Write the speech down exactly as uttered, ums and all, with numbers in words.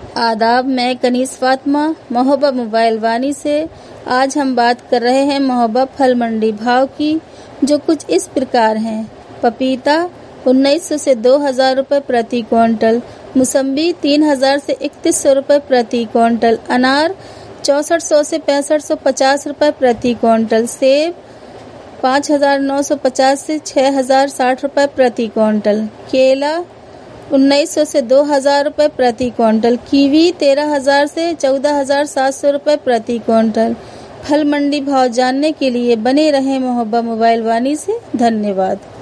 आदाब, मैं कनीस फातिमा मोहब्बत मोबाइल वानी से। आज हम बात कर रहे हैं मोहब्बत फल मंडी भाव की, जो कुछ इस प्रकार हैं। पपीता उन्नीस सौ से दो हज़ार रुपये प्रति क्विंटल, मौसम्बी तीन हज़ार से इकतीस सौ रुपये प्रति क्विंटल, अनार चौंसठ सौ से पैंसठ सौ पचास रुपये प्रति क्विंटल, सेब पाँच हज़ार नौ सौ पचास से छः हज़ार साठ रुपये प्रति क्विंटल, केला उन्नीस सौ से दो हज़ार रुपये प्रति क्विंटल, कीवी तेरह हज़ार से चौदह हज़ार सात सौ रुपये प्रति क्विंटल। फल मंडी भाव जानने के लिए बने रहें मोहब्बत मोबाइल वानी से। धन्यवाद।